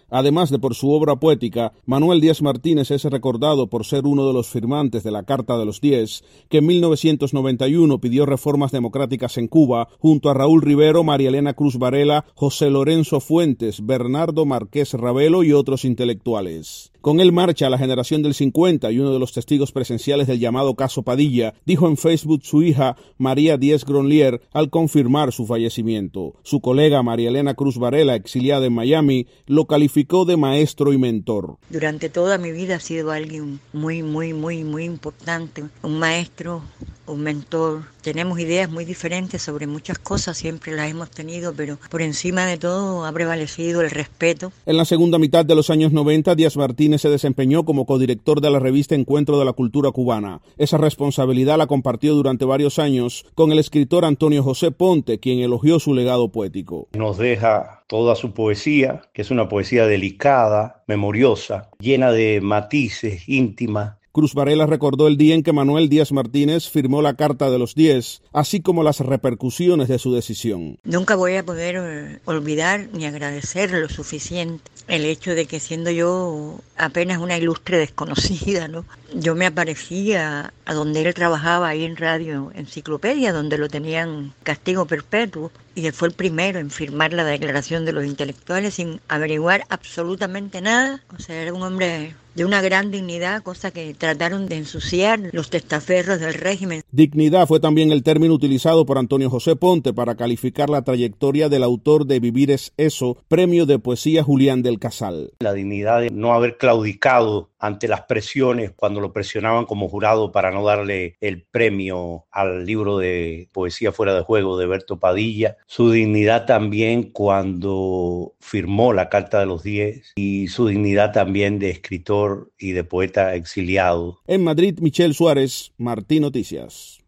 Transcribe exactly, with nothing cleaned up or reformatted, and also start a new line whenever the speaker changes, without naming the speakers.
Además de por su obra poética, Manuel Díaz Martínez es recordado por ser uno de los firmantes de la Carta de los Diez, que en mil novecientos noventa y uno pidió reformas democráticas en Cuba, junto a Raúl Rivero, María Elena Cruz Varela, José Lorenzo Fuentes, Bernardo Márquez Ravelo y otros intelectuales. Con él marcha la generación del cincuenta y uno de los testigos presenciales del llamado caso Padilla dijo en Facebook su hija María Díez Gronlier al confirmar su fallecimiento. Su colega María Elena Cruz Varela, exiliada en Miami, lo calificó de maestro y mentor.
Durante toda mi vida ha sido alguien muy, muy, muy, muy importante, un maestro, un mentor. Tenemos ideas muy diferentes sobre muchas cosas, siempre las hemos tenido, pero por encima de todo ha prevalecido el respeto.
En la segunda mitad de los años noventa, Díaz Martínez se desempeñó como codirector de la revista Encuentro de la Cultura Cubana. Esa responsabilidad la compartió durante varios años con el escritor Antonio José Ponte, quien elogió su legado poético.
Nos deja toda su poesía, que es una poesía delicada, memoriosa, llena de matices, íntima.
Cruz Varela recordó el día en que Manuel Díaz Martínez firmó la Carta de los Diez, así como las repercusiones de su decisión.
Nunca voy a poder eh, olvidar ni agradecer lo suficiente el hecho de que, siendo yo apenas una ilustre desconocida, ¿no?, yo me aparecía a donde él trabajaba, ahí en Radio Enciclopedia, donde lo tenían castigo perpetuo, y él fue el primero en firmar la Declaración de los Intelectuales sin averiguar absolutamente nada. O sea, era un hombre de una gran dignidad, cosa que trataron de ensuciar los testaferros del régimen.
Dignidad fue también el término utilizado por Antonio José Ponte para calificar la trayectoria del autor de Vivir es eso, premio de poesía Julián del Casal.
La dignidad de no haber claudicado ante las presiones cuando lo presionaban como jurado para no darle el premio al libro de Poesía Fuera de Juego de Berto Padilla. Su dignidad también cuando firmó la Carta de los Diez y su dignidad también de escritor y de poeta exiliado.
En Madrid, Michelle Suárez, Martín Noticias.